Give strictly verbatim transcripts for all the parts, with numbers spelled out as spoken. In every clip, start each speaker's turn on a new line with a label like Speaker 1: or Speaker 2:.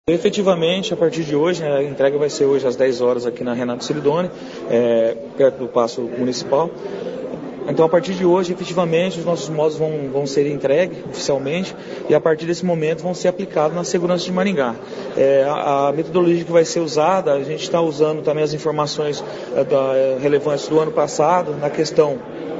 Speaker 1: Efetivamente, a partir de hoje, né, a entrega vai ser hoje às dez horas aqui na Renato Celidoni, é, perto do Paço Municipal. Então, a partir de hoje, efetivamente, os nossos módulos vão, vão ser entregues oficialmente e, a partir desse momento, vão ser aplicados na segurança de Maringá. É, a, a metodologia que vai ser usada, a gente está usando também as informações é, da, é, relevantes do ano passado na questão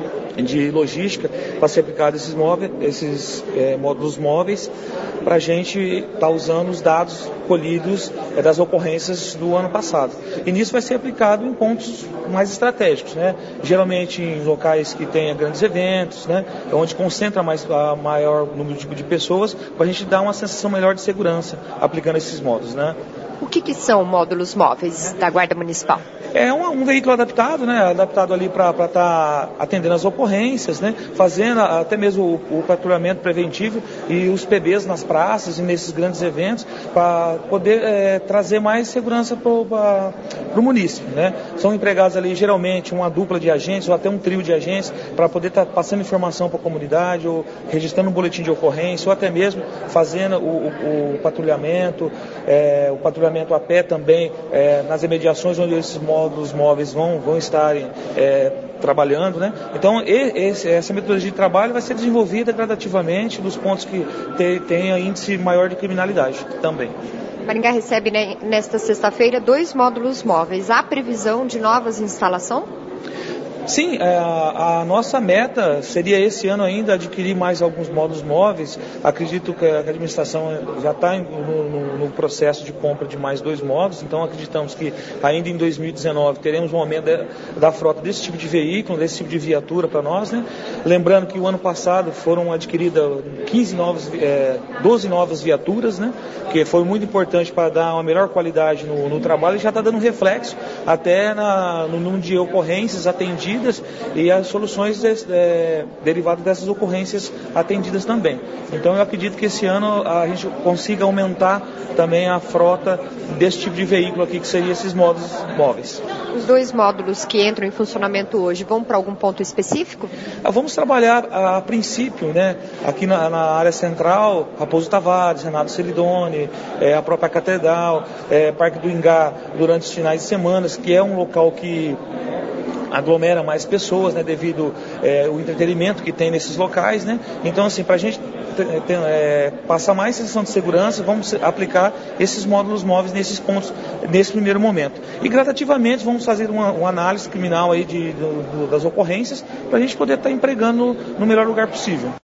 Speaker 1: de logística para ser aplicado esses, móveis, esses é, módulos móveis, para a gente estar tá usando os dados colhidos é, das ocorrências do ano passado. E nisso vai ser aplicado em pontos mais estratégicos, né? Geralmente em locais que tenha grandes eventos, né? Onde concentra mais, a maior número de, de pessoas, para a gente dar uma sensação melhor de segurança aplicando esses módulos, né?
Speaker 2: O que, que são módulos móveis da Guarda Municipal?
Speaker 1: É um, um veículo adaptado, né? Adaptado ali para estar tá atendendo as ocorrências, né? Fazendo até mesmo o, o patrulhamento preventivo e os P Bs nas praças e nesses grandes eventos, para poder é, trazer mais segurança para o município, né? São empregados ali geralmente uma dupla de agentes ou até um trio de agentes para poder estar tá passando informação para a comunidade ou registrando um boletim de ocorrência ou até mesmo fazendo o, o, o patrulhamento, é, o patrulhamento a pé também, é, nas imediações onde esses módulos móveis vão, vão estarem é, trabalhando, né? Então, esse, essa metodologia de trabalho vai ser desenvolvida gradativamente nos pontos que te, tenha índice maior de criminalidade também.
Speaker 2: Maringá recebe, né, nesta sexta-feira dois módulos móveis. Há previsão de novas instalações?
Speaker 1: Sim, a, a nossa meta seria esse ano ainda adquirir mais alguns módulos móveis. Acredito que a administração já está no, no, no processo de compra de mais dois módulos, então acreditamos que ainda em dois mil e dezenove teremos um aumento da, da frota desse tipo de veículo, desse tipo de viatura para nós, né? Lembrando que o ano passado foram adquiridas quinze novas, é, doze novas viaturas, né? Que foi muito importante para dar uma melhor qualidade no, no trabalho e já está dando reflexo até na, no número de ocorrências atendidas e as soluções de, é, derivadas dessas ocorrências atendidas também. Então eu acredito que esse ano a gente consiga aumentar também a frota desse tipo de veículo aqui, que seriam esses módulos móveis.
Speaker 2: Os dois módulos que entram em funcionamento hoje vão para algum ponto específico?
Speaker 1: Vamos trabalhar a, a princípio, né, aqui na, na área central, Raposo Tavares, Renato Celidoni, é, a própria Catedral, é, Parque do Ingá, durante os finais de semana, que é um local que aglomera mais pessoas, né, devido é, ao entretenimento que tem nesses locais, né? Então, assim, para a gente ter, ter, é, passar mais sensação de segurança, vamos aplicar esses módulos móveis nesses pontos, nesse primeiro momento. E gradativamente vamos fazer uma, uma análise criminal aí de, do, do, das ocorrências, para a gente poder estar empregando no melhor lugar possível.